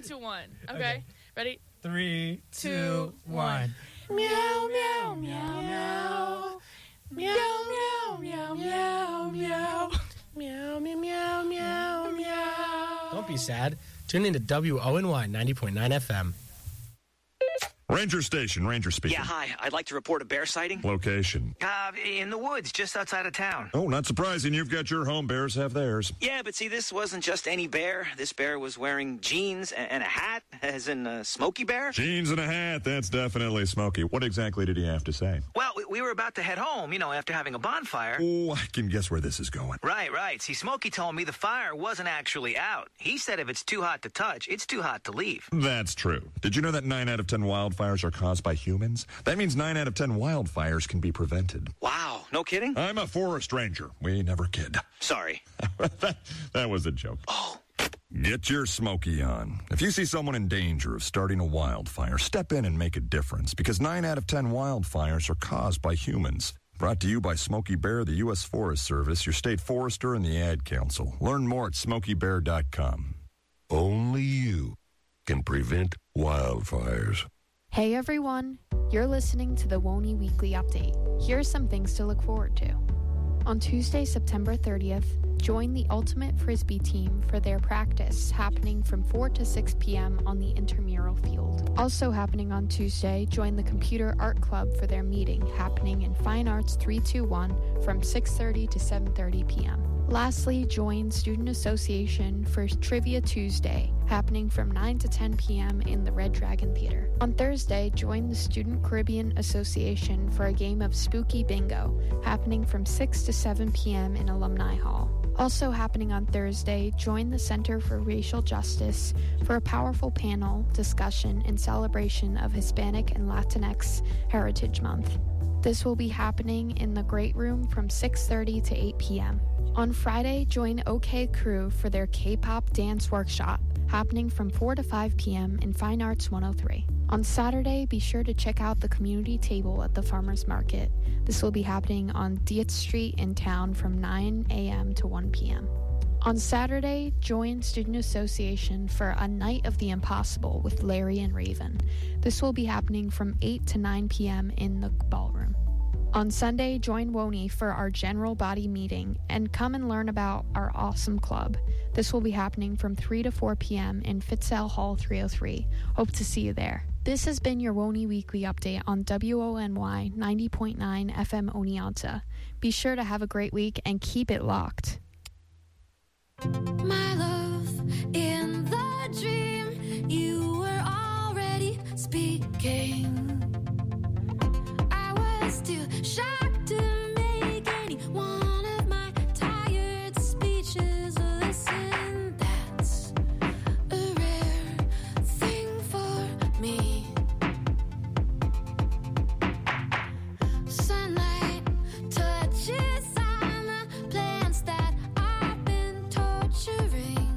2, 1. Okay. Ready? 3, 2, 1. Meow, meow, meow, meow. Meow, meow, meow, meow, meow. Meow, meow, meow, meow, meow. Don't be sad. Tune into WONY 90.9 FM. Ranger Station, Ranger speaking. Yeah, hi. I'd like to report a bear sighting. Location. In the woods, just outside of town. Oh, not surprising. You've got your home. Bears have theirs. Yeah, but see, this wasn't just any bear. This bear was wearing jeans and a hat, as in Smokey Bear. Jeans and a hat. That's definitely Smokey. What exactly did he have to say? Well, we were about to head home, after having a bonfire. Oh, I can guess where this is going. Right. See, Smokey told me the fire wasn't actually out. He said if it's too hot to touch, it's too hot to leave. That's true. Did you know that 9 out of 10 wildfires are caused by humans? That means 9 out of 10 wildfires can be prevented. Wow, no kidding? I'm a forest ranger. We never kid. Sorry. that was a joke. Oh. Get your Smokey on. If you see someone in danger of starting a wildfire, step in and make a difference, because 9 out of 10 wildfires are caused by humans. Brought to you by Smokey Bear, the U.S. Forest Service, your state forester, and the Ad Council. Learn more at SmokeyBear.com. Only you can prevent wildfires. Hey everyone, you're listening to the WONY Weekly Update. Here are some things to look forward to. On Tuesday, September 30th, join the Ultimate Frisbee team for their practice happening from 4 to 6 p.m. on the intramural field. Also happening on Tuesday, join the Computer Art Club for their meeting happening in Fine Arts 321 from 6:30 to 7:30 p.m. Lastly, join Student Association for Trivia Tuesday, happening from 9 to 10 p.m. in the Red Dragon Theater. On Thursday, join the Student Caribbean Association for a game of Spooky Bingo, happening from 6 to 7 p.m. in Alumni Hall. Also happening on Thursday, join the Center for Racial Justice for a powerful panel discussion in celebration of Hispanic and Latinx Heritage Month. This will be happening in the Great Room from 6:30 to 8 p.m. On Friday, join OK Crew for their K-pop dance workshop, happening from 4 to 5 p.m. in Fine Arts 103. On Saturday, be sure to check out the community table at the Farmers Market. This will be happening on Dietz Street in town from 9 a.m. to 1 p.m. On Saturday, join Student Association for a Night of the Impossible with Larry and Raven. This will be happening from 8 to 9 p.m. in the ballroom. On Sunday, join WONY for our general body meeting and come and learn about our awesome club. This will be happening from 3 to 4 p.m. in Fitzell Hall 303. Hope to see you there. This has been your WONY Weekly Update on WONY 90.9 FM Oneonta. Be sure to have a great week and keep it locked. My love, in the dream, you were already speaking. I was too shocked to make any one of my tired speeches listen. That's a rare thing for me. Sunlight touches on the plants that I've been torturing.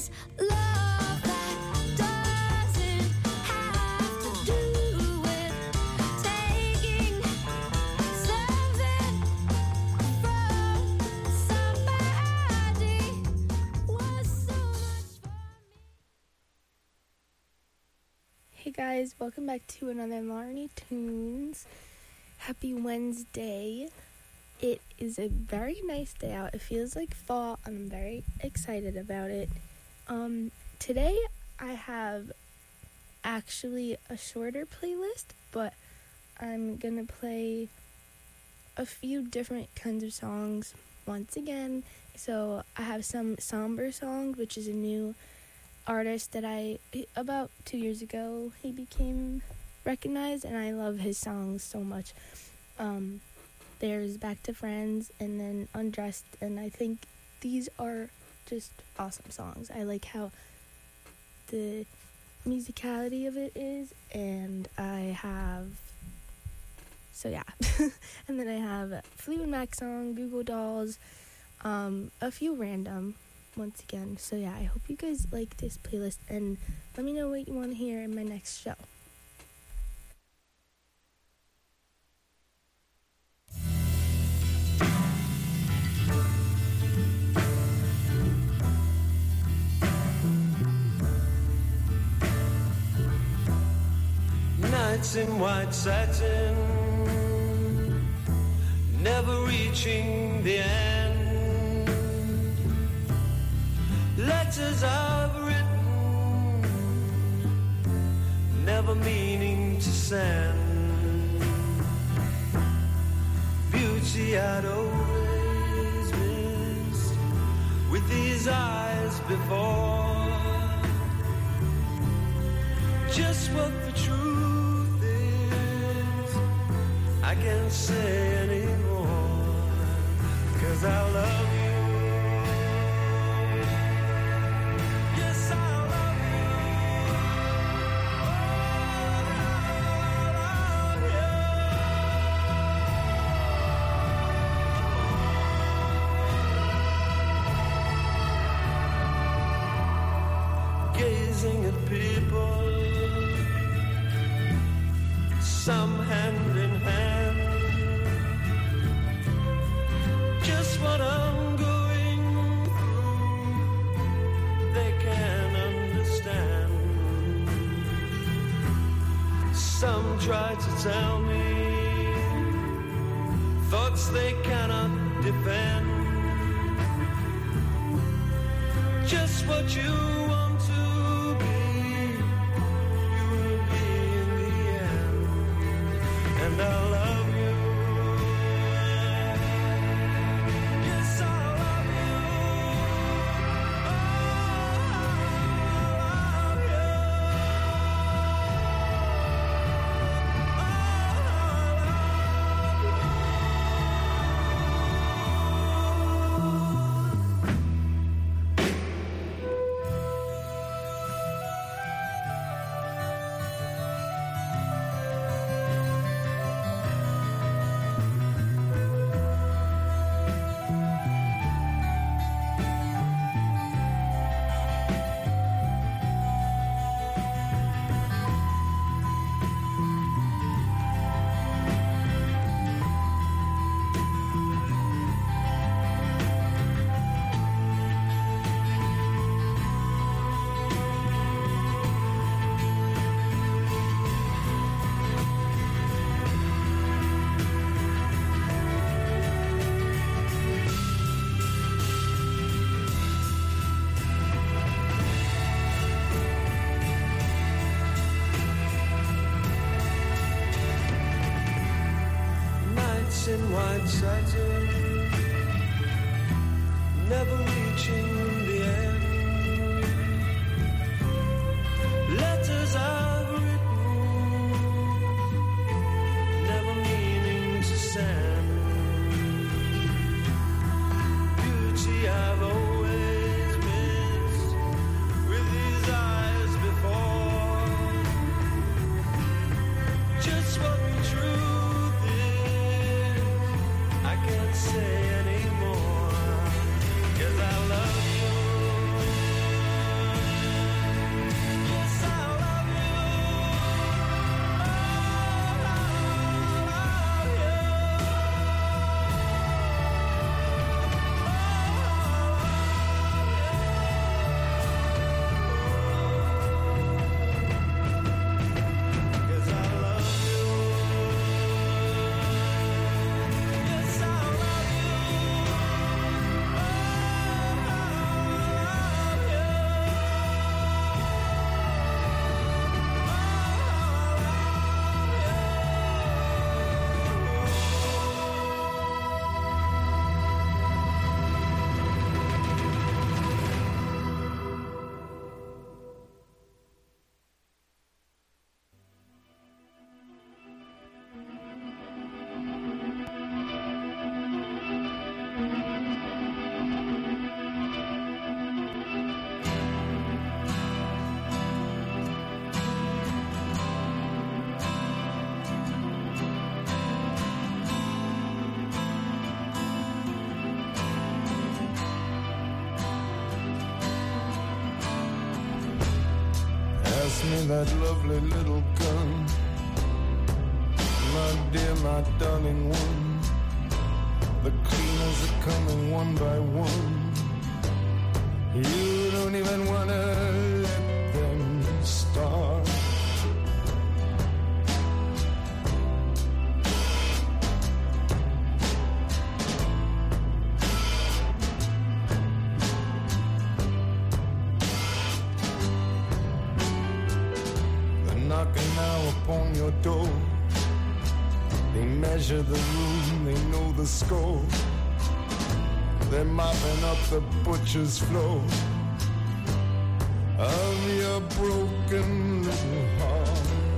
this love that doesn't have to do with taking something from somebody was so much for me. Hey guys, welcome back to another Larnie Tunes. Happy Wednesday. It is a very nice day out. It feels like fall, and I'm very excited about it. Today I have actually a shorter playlist, but I'm gonna play a few different kinds of songs once again. So I have some somber songs, which is a new artist that about 2 years ago, he became recognized, and I love his songs so much. There's Back to Friends, and then Undressed, and I think these are just awesome songs. I like how the musicality of it is, and I have, so yeah. And then I have a Fleetwood Mac song, Google Dolls, a few random, once again. So yeah, I hope you guys like this playlist, and let me know what you want to hear in my next show. Nights in white satin, never reaching the end. Letters I've written, never meaning to send. Beauty I'd always missed with these eyes before. Just what the truth is, I can't say anymore, 'cause I love you. Yes, I love you. I love you. Gazing at people, some hand in hand, just what I'm going through, they can understand. Some try to tell me thoughts they cannot defend, just what you want to be, you will be in the end. And I love you. Yes, I love you. Oh, I love you. In white satin, never reaching the end. Letters I've written, never meaning to send. Beauty I've always missed with these eyes before. Just what the truth is, I can't say anymore, 'cause I love you. pass me that lovely little gun. My dear, my darling one. The cleaners are coming one by one. You don't even wanna let them start. They're knocking now upon your door. They measure the room, they know the score. They're mopping up the butcher's floor of your broken little heart.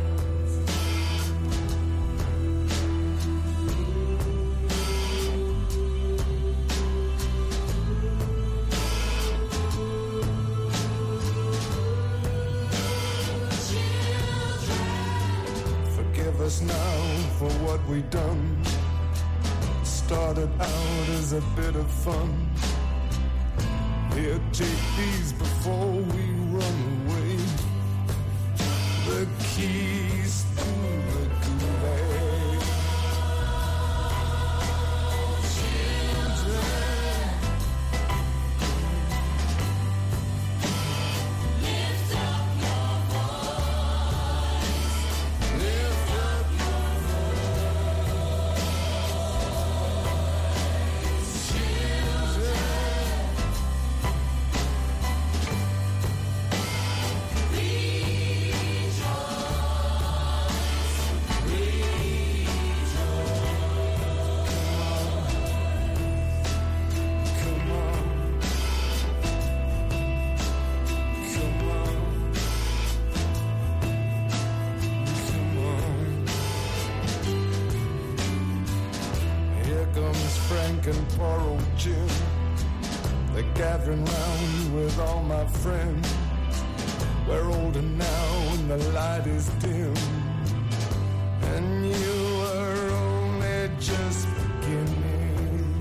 Forgive us now for what we done. Started out as a bit of fun. Here, take these before we run away. The keys to the gulag. Children, lift up your voice. Lift up your and poor old Jim. They're gathering round with all my friends. We're older now and the light is dim, and you are only just beginning.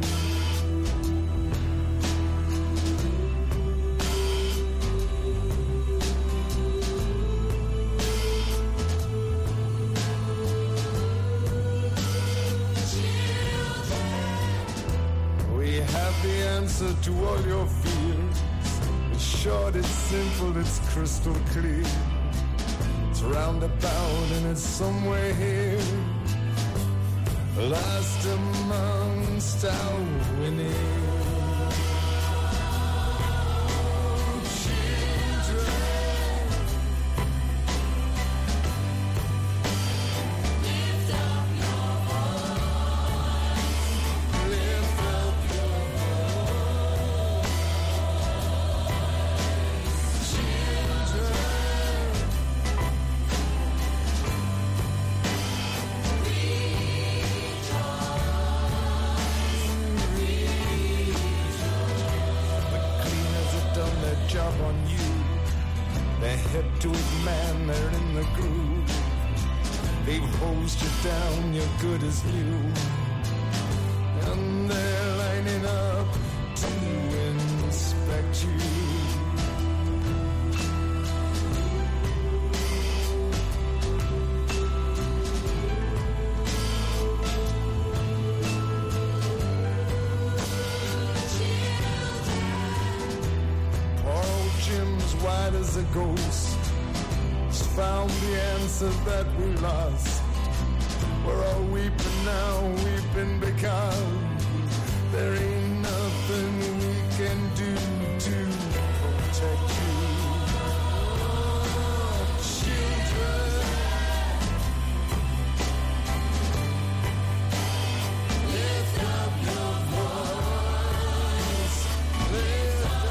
We have the answer to all your fears. It's short, it's simple, it's crystal clear. It's roundabout and it's somewhere here, last amongst our winning. Job on you. They're hip to it, man, they're in the groove. They've hosed you down, you're good as new. And they're lining up to inspect you. White as a ghost, has found the answer that we lost. We're all weeping now, weeping because there ain't nothing we can do to protect you. Children, lift up your voice. Lift up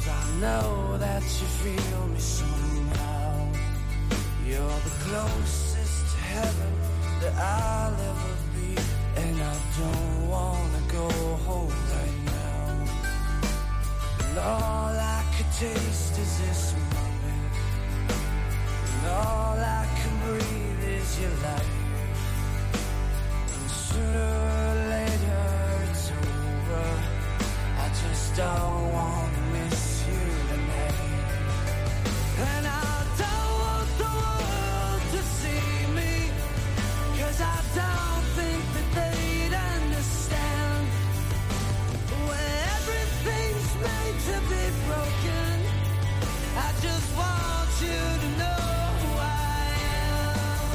'cause I know that you feel me somehow. You're the closest to heaven that I'll ever be, and I don't wanna go home right now. And all I could taste is this moment, and all I can breathe is your light. And sooner or later it's over. I just don't wanna miss you tonight. And I don't want the world to see me, 'cause I don't think that they'd understand. When everything's made to be broken, I just want you to know who I am.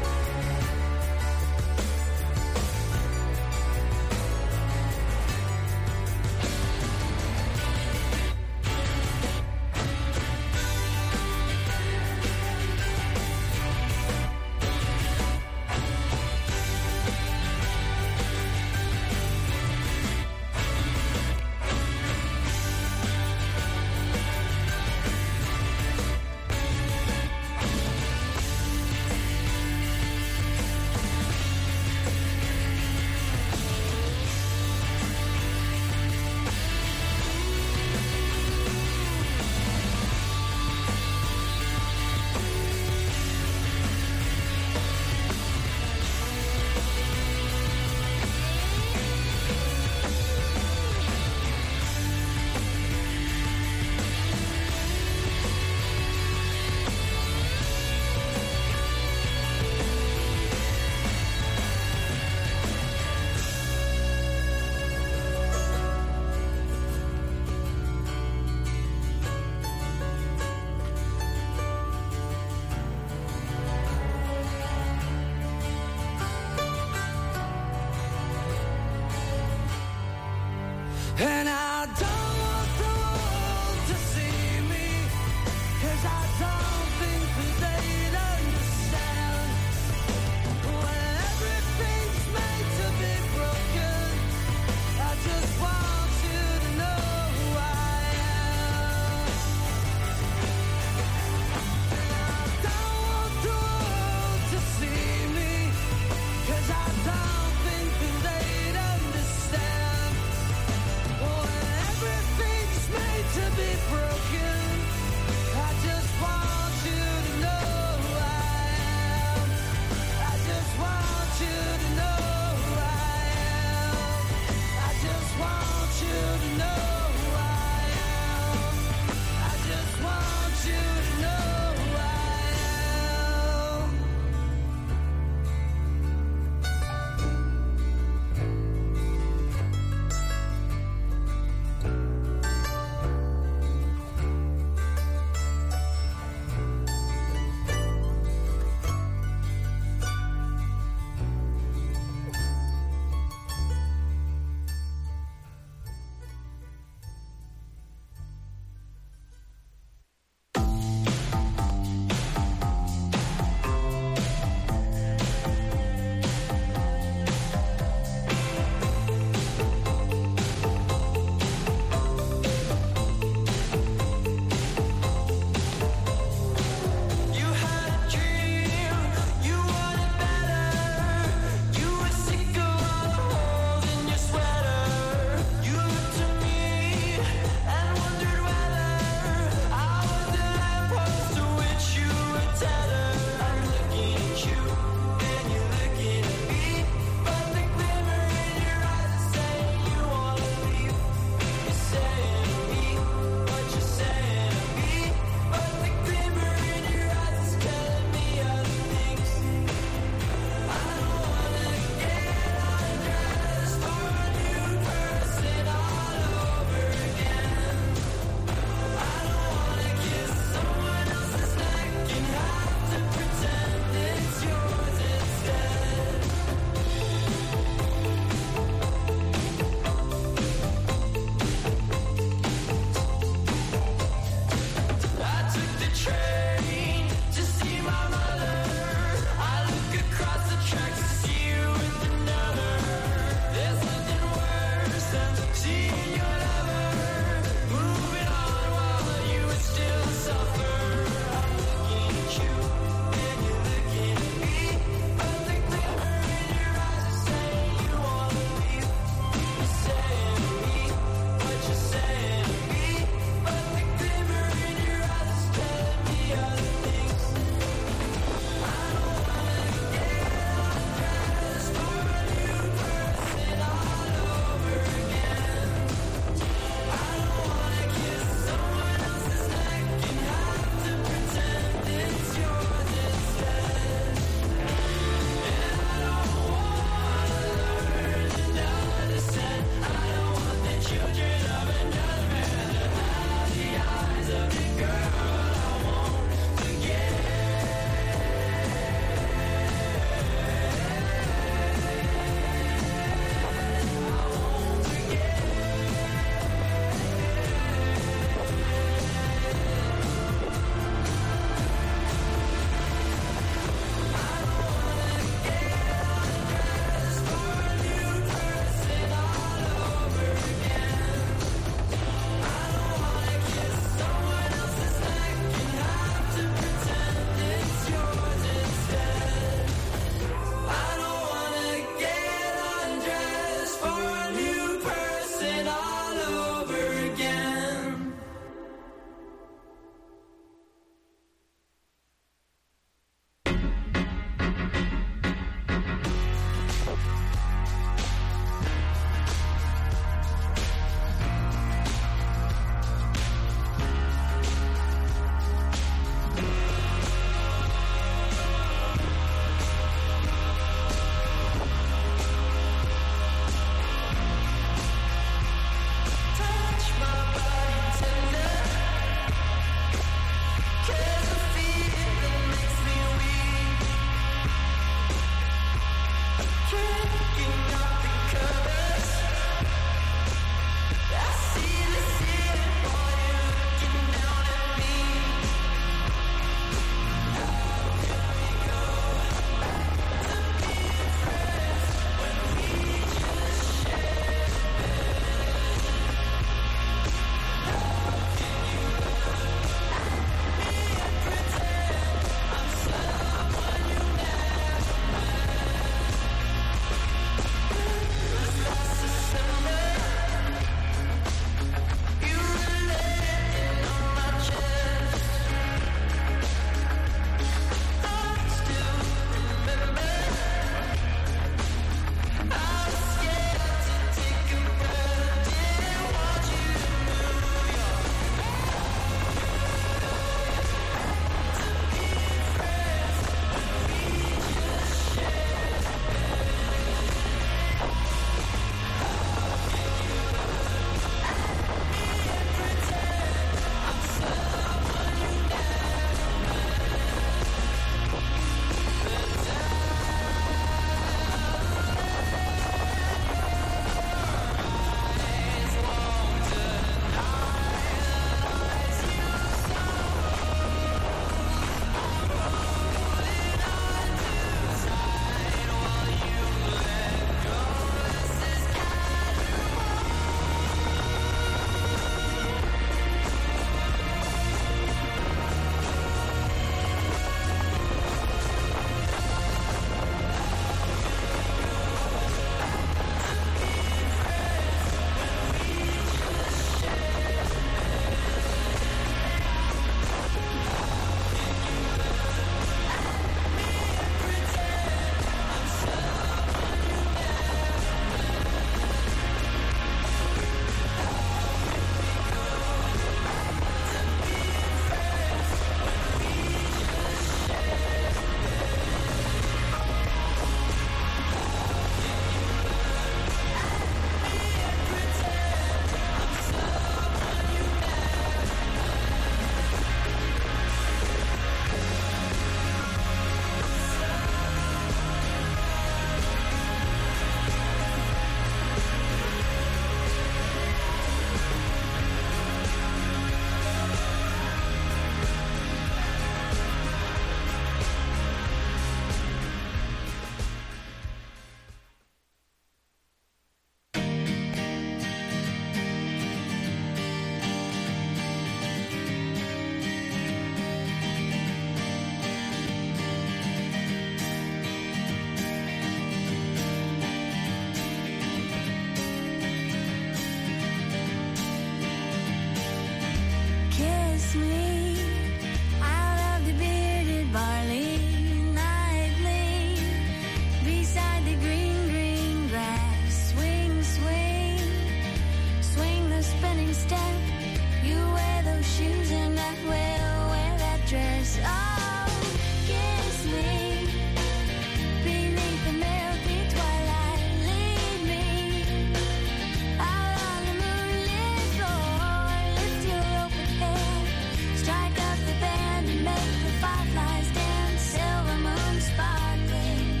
kiss me out of the bearded barley nightly beside the green, green grass. Swing, swing, swing the spinning step. You wear those shoes and I will wear that dress. Oh, kiss me beneath the milky twilight. Lead me out on the moonlit floor. Lift your open head, strike up the band and make the fireflies dance. Silver moon sparkling.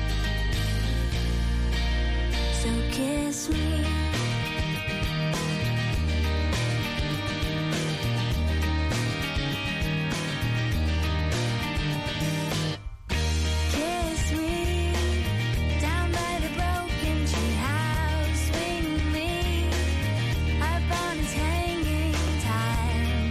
So kiss me. Kiss me down by the broken tree house. Swing me up on its hanging tire.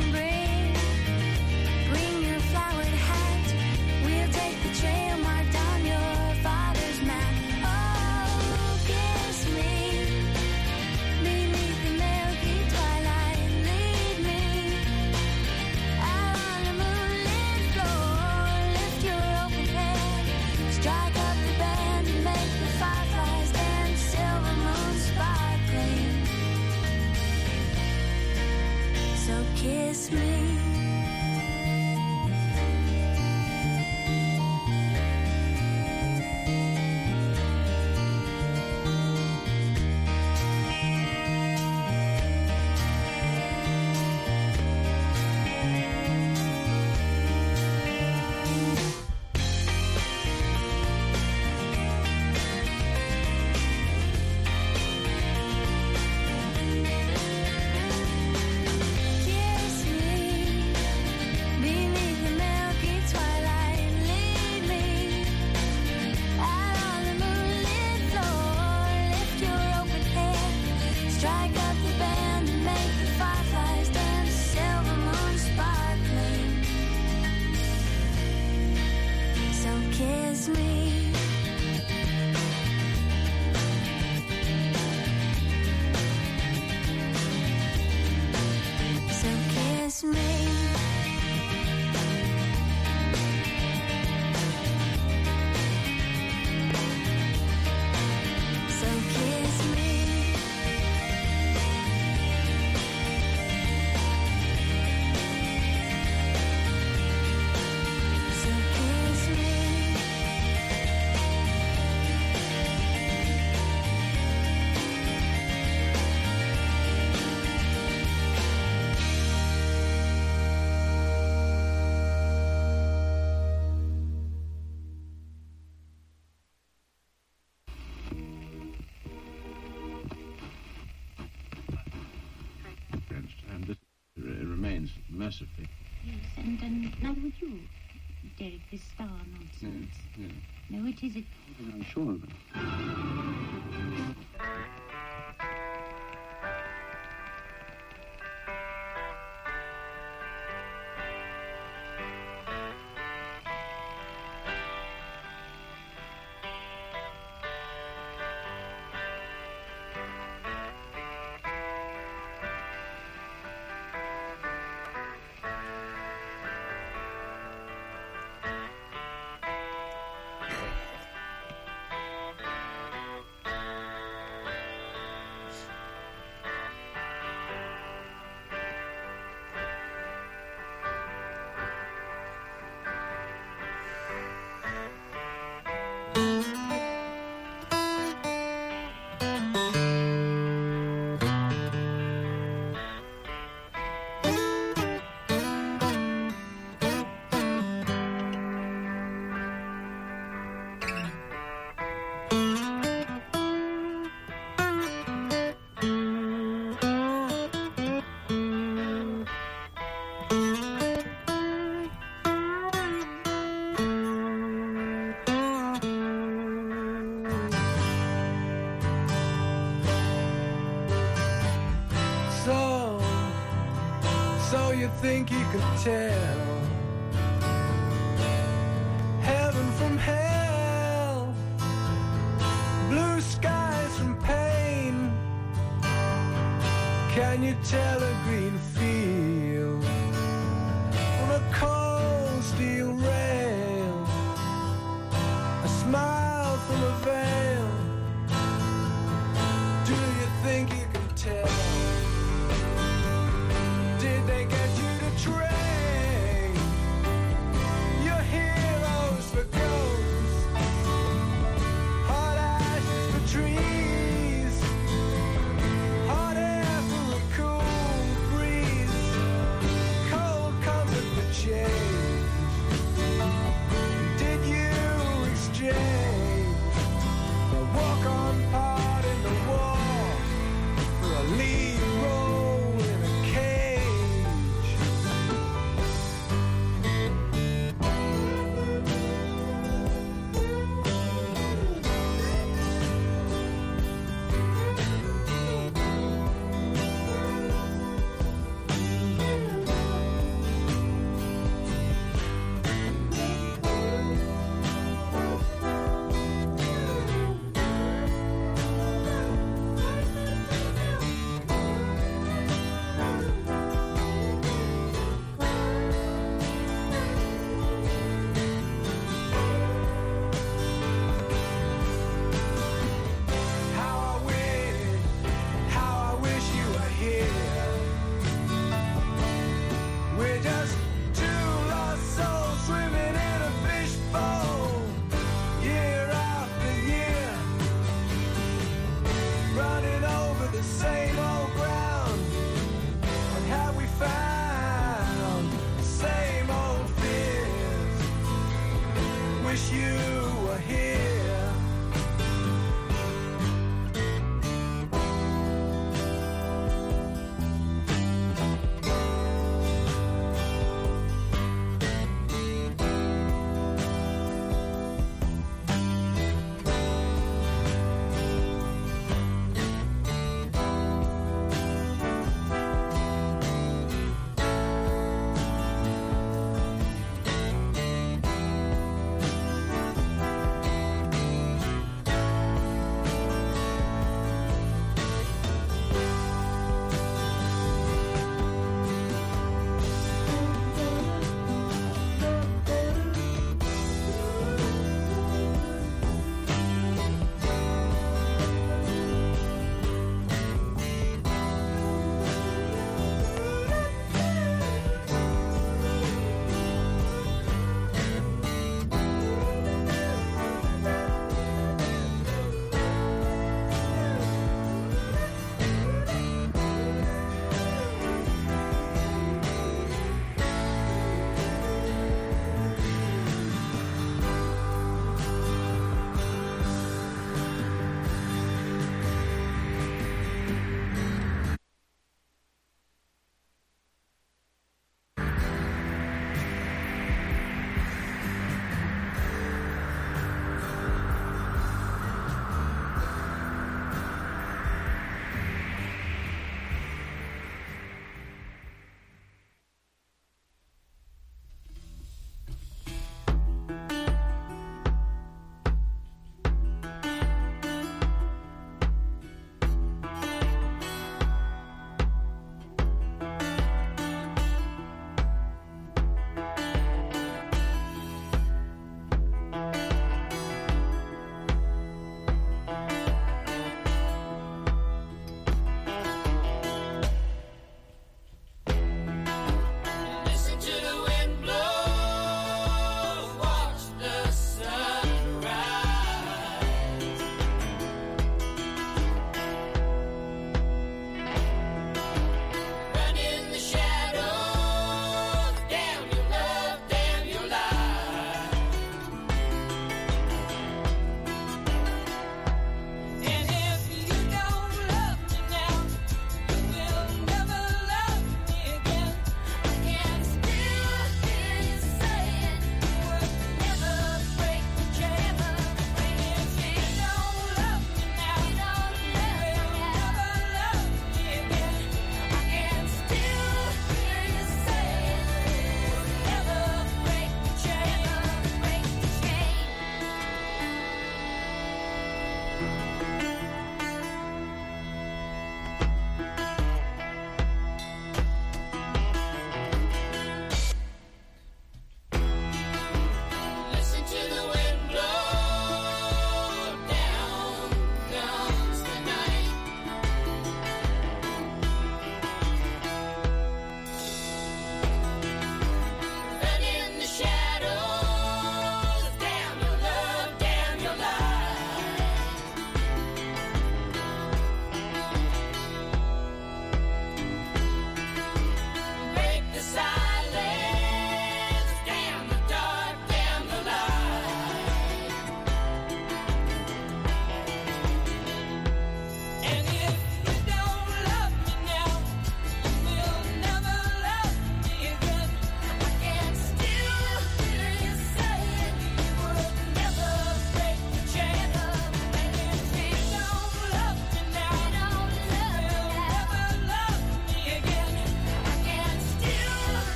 Bring your flowered hat. We'll take the trail marked on your father's map. Oh, kiss me beneath the milky twilight. Lead me out on the moonlit floor. Lift your open head, strike up the band and make the fireflies dance. Silver moon sparkling. So kiss me. Kiss me beneath the milky twilight. Lead me out on the moonlit floor. Lift your open head, strike up the band and make the fireflies dance. Silver moon sparkling. So kiss me. So kiss me. So kiss me. So kiss me. And this remains mercifully. Yes, and neither would you, Derek, this star nonsense. Yes. No, it isn't. I'm sure of it. So you think you could tell heaven from hell, blue skies from pain? Can you tell a green field cold steel rail, a smile from a veil. Do you think you can tell? Did they get you to train your heroes for ghosts, hot ashes for trees, hot air for a cool breeze, cold comfort for change? Did you exchange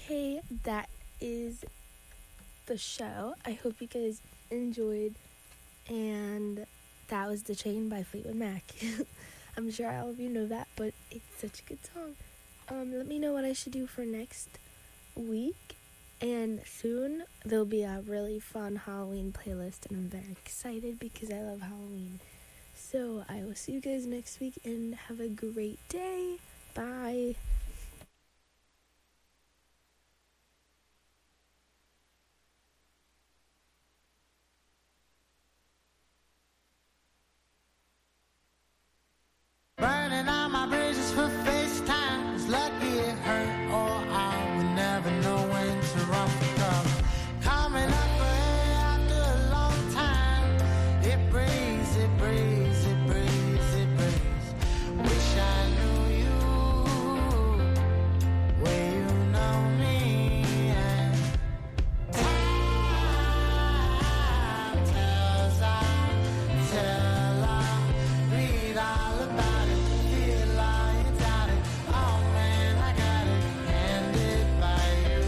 Okay, that is the show. I hope you guys enjoyed, and that was The Chain by Fleetwood Mac. I'm sure all of you know that, but it's such a good song. Let me know what I should do for next week, and soon there'll be a really fun Halloween playlist, and I'm very excited because I love Halloween. So I will see you guys next week, and have a great day. Bye. Burning all my bridges for FaceTime. It's lucky it hurt or I would never know when to run for cover. Coming up for air after a long time. It breathes, it breathes, it breathes, it breathes. Wish I knew you where you know me. And time tells, I tell, I read all about it. Feel all you got it. Oh man, I got it. Handed by you.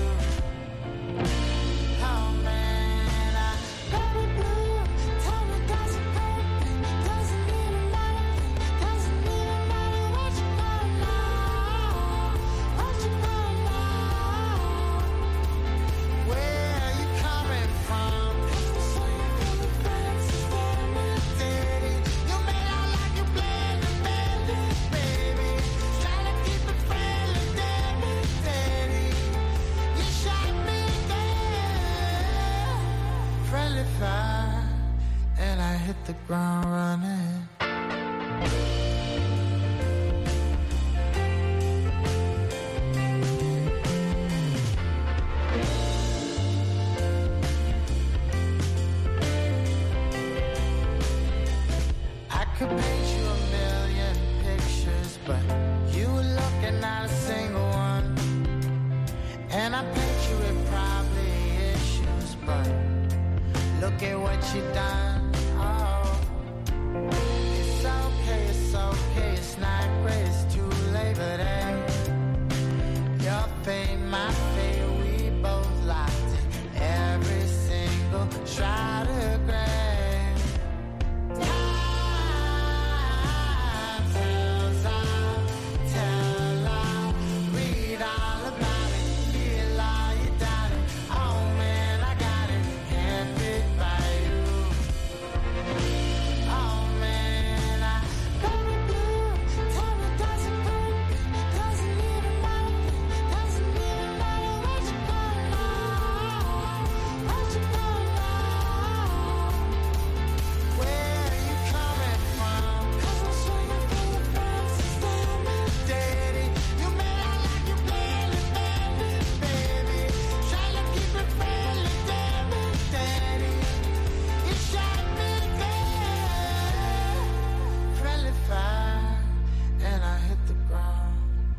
Oh man, I baby blue. Tell me does it hurt? Doesn't even matter. Doesn't even matter what you gonna know. What you gonna know? Where are you coming from? So you feel the fancy daddy. You made out like you playing the bandit, baby. Trying to keep it friendly, daddy. You shot me dead. Friendly fire, and I hit the ground running. I could paint you a million pictures, but you were looking at a single one. And I paint you with probably issues, but look at what you done. Oh, it's okay, it's okay, it's not great, it's too late, but hey, your fate, my fate, we both locked in every single shot of gray. Time tells, I'll tell, I'll read all about it. Feel all you got it. Oh man, I got it. Handed by you. Oh man, I baby blue. Tell me does it hurt? Doesn't even matter. Doesn't even matter what you gonna know. What you gonna know? Where are you coming from? 'Cause I'm sure you feel the fancy daddy. You made out like you playing the bandit, baby. Trying to keep it friendly, daddy. You shot me dead. Friendly fire, and I hit the ground.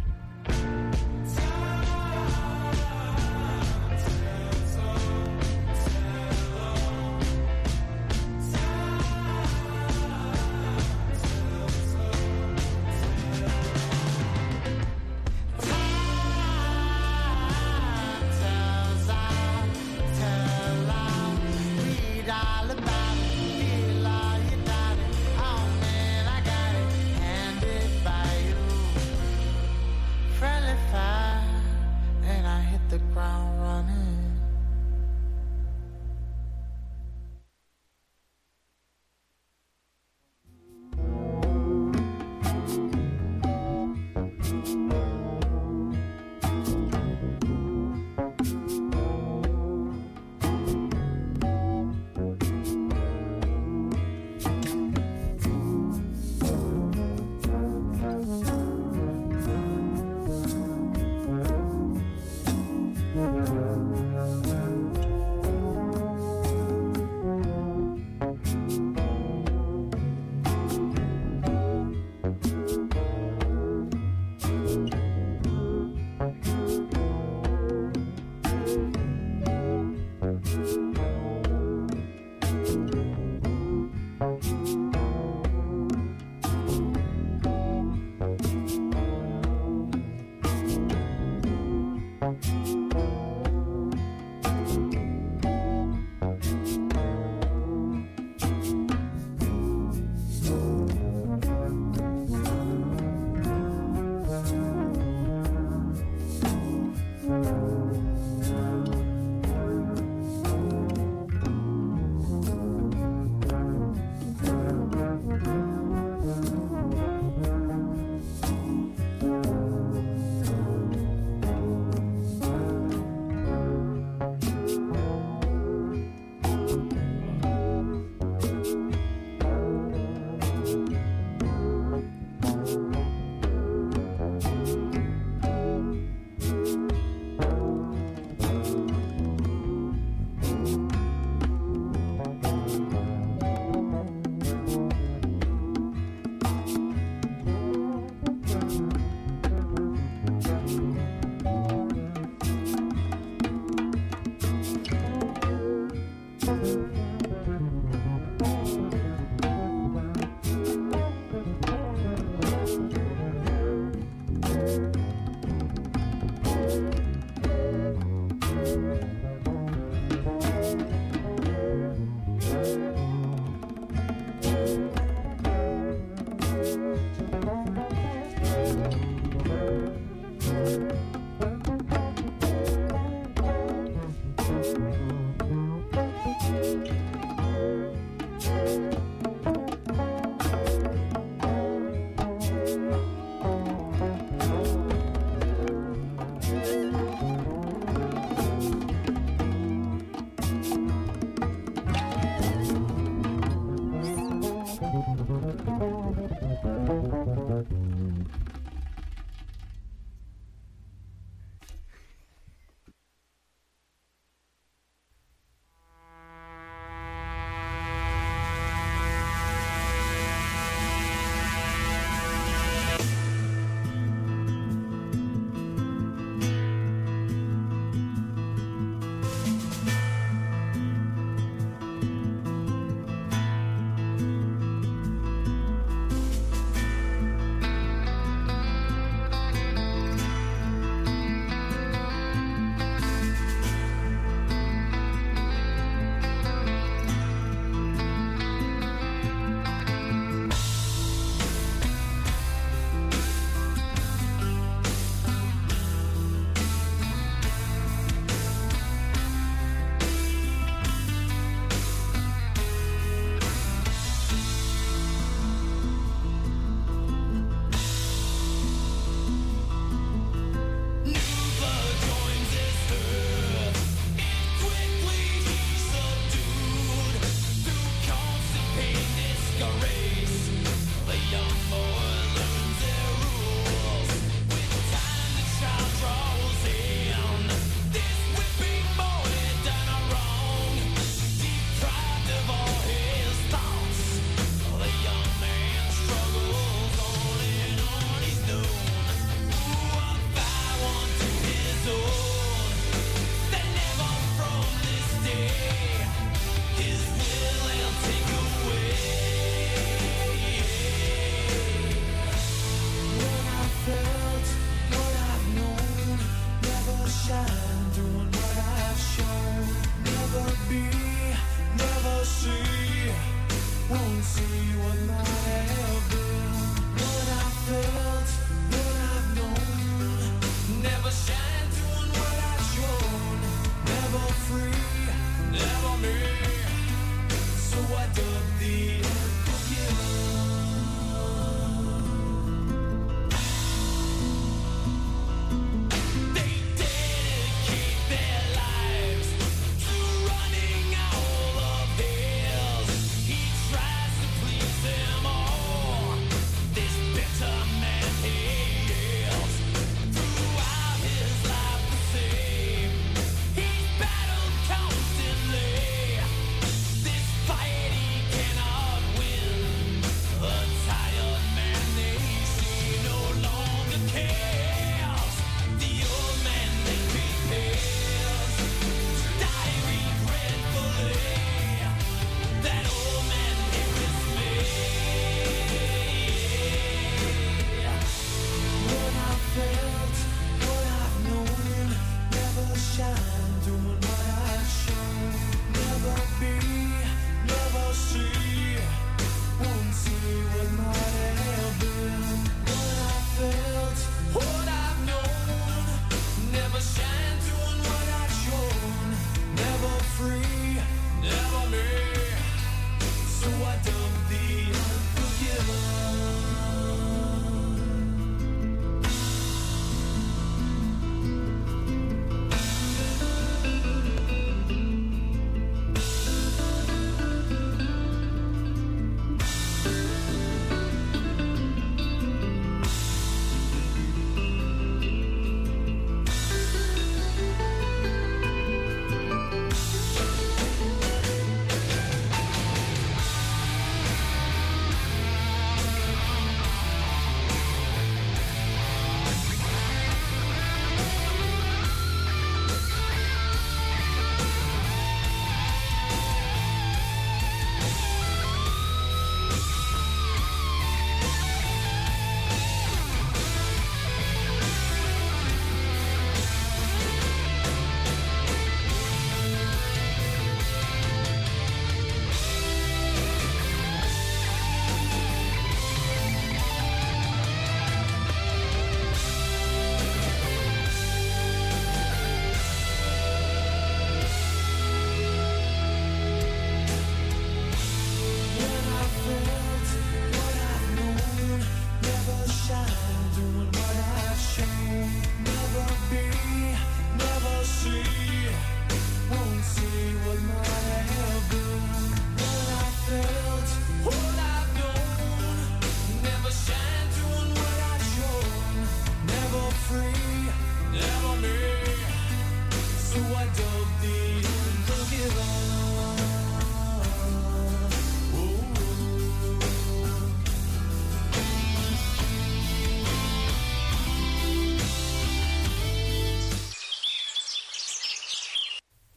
The ground running.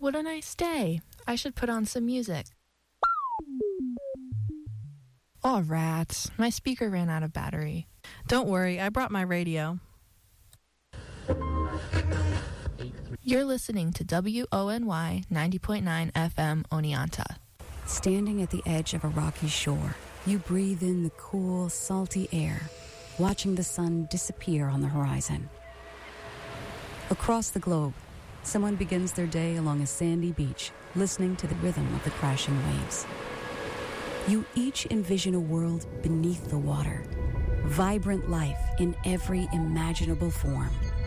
what a nice day. I should put on some music. Oh, rats. My speaker ran out of battery. Don't worry, I brought my radio. You're listening to WONY 90.9 FM Oneonta. Standing at the edge of a rocky shore, you breathe in the cool, salty air, watching the sun disappear on the horizon. Across the globe, someone begins their day along a sandy beach, listening to the rhythm of the crashing waves. You each envision a world beneath the water, vibrant life in every imaginable form.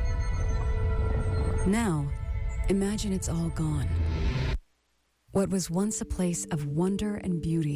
Now, imagine it's all gone. What was once a place of wonder and beauty